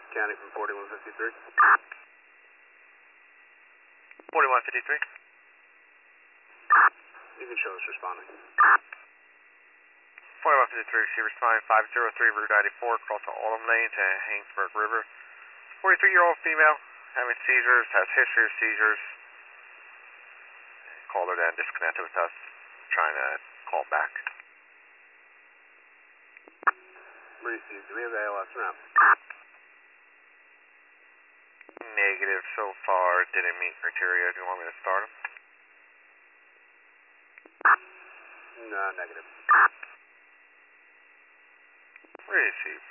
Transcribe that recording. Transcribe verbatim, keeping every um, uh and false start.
County from forty-one fifty-three. forty-one fifty-three. You can show us responding. forty-one fifty-three, receive responding five oh three, Route ninety-four, across the Autumn Lane to Haynesburg River. forty-three-year-old female, having seizures, has history of seizures. Called her then, disconnected with us, trying to call back. Received. Do we have A L S around? Negative so far, didn't meet criteria. Do you want me to start them? No, negative. Receive.